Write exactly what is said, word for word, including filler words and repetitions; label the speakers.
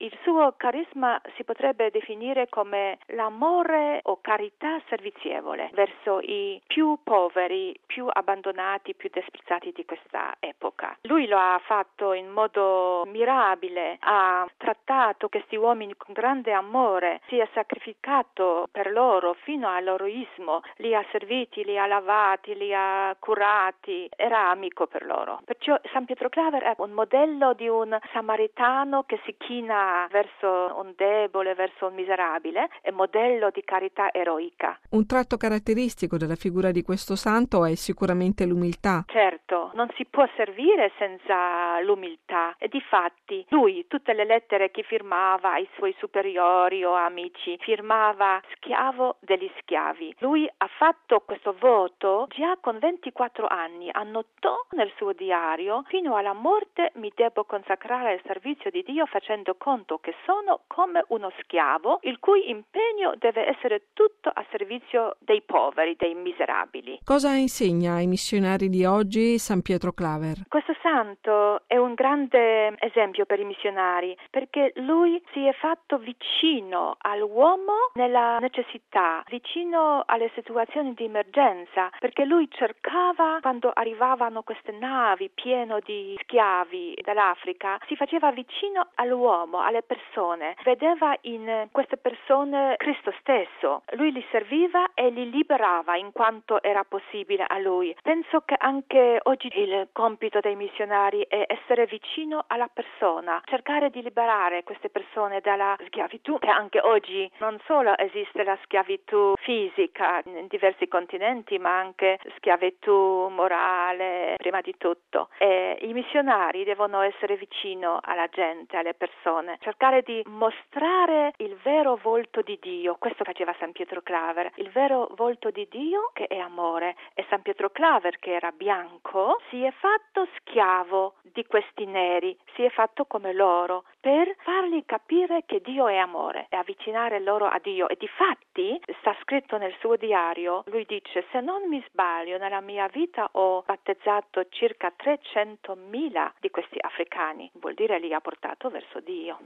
Speaker 1: Il suo carisma si potrebbe definire come l'amore o carità servizievole verso i più poveri, più abbandonati, più disprezzati di questa epoca. Lui lo ha fatto in modo mirabile, ha trattato questi uomini con grande amore, si è sacrificato per loro fino all'eroismo, li ha serviti, li ha lavati, li ha curati, era amico per loro. Perciò San Pietro Claver è un modello di un samaritano che si china verso un debole, verso un miserabile, è modello di carità eroica.
Speaker 2: Un tratto caratteristico della figura di questo santo è sicuramente l'umiltà.
Speaker 1: Certo, non si può servire senza l'umiltà e difatti lui tutte le lettere che firmava ai suoi superiori o amici firmava schiavo degli schiavi. Lui ha fatto questo voto già con ventiquattro anni, annotò nel suo diario: fino alla morte mi devo consacrare al servizio di Dio facendo conto che sono come uno schiavo il cui impegno deve essere tutto a servizio dei poveri, dei miserabili.
Speaker 2: Cosa insegna ai missionari di oggi San Pietro Claver?
Speaker 1: Questo santo è un grande esempio per i missionari perché lui si è fatto vicino all'uomo nella necessità, vicino alle situazioni di emergenza, perché lui cercava, quando arrivavano queste navi piene di schiavi dall'Africa, si faceva vicino all'uomo, alle persone, vedeva in queste persone Cristo stesso, lui li serviva e li liberava in quanto era possibile a lui. Penso che anche oggi il compito dei missionari è essere vicino alla persona, cercare di liberare queste persone dalla schiavitù, che anche oggi non solo esiste la schiavitù fisica in diversi continenti, ma anche schiavitù morale prima di tutto. E i missionari devono essere vicino alla gente, alle persone, cercare di mostrare il vero volto di Dio. Questo faceva San Pietro Claver, il vero volto di Dio che è amore. E San Pietro Claver, che era bianco, si è fatto schiavo di questi neri, si è fatto come loro per fargli capire che Dio è amore e avvicinare loro a Dio. E difatti sta scritto nel suo diario, lui dice: se non mi sbaglio, nella mia vita ho battezzato circa trecentomila di questi africani, vuol dire li ha portato verso Dio.